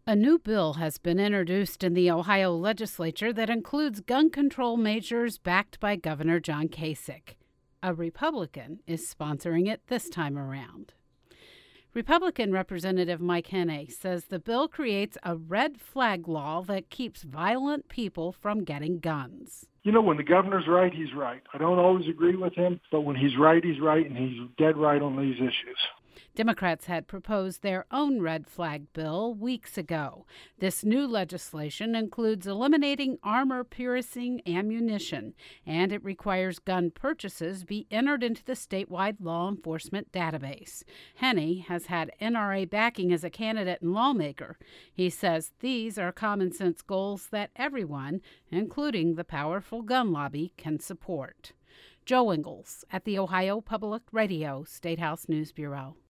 A new bill has been introduced in the Ohio legislature that includes gun control measures backed by Governor John Kasich. A Republican is sponsoring it this time around. Republican Representative Mike Henney says the bill creates a red flag law that keeps violent people from getting guns. You know, when the governor's right, he's right. I don't always agree with him, but when he's right, and he's dead right on these issues. Democrats had proposed their own red flag bill weeks ago. This new legislation includes eliminating armor-piercing ammunition, and it requires gun purchases be entered into the statewide law enforcement database. Henney has had NRA backing as a candidate and lawmaker. He says these are common-sense goals that everyone, including the powerful gun lobby, can support. Joe Ingles at the Ohio Public Radio Statehouse News Bureau.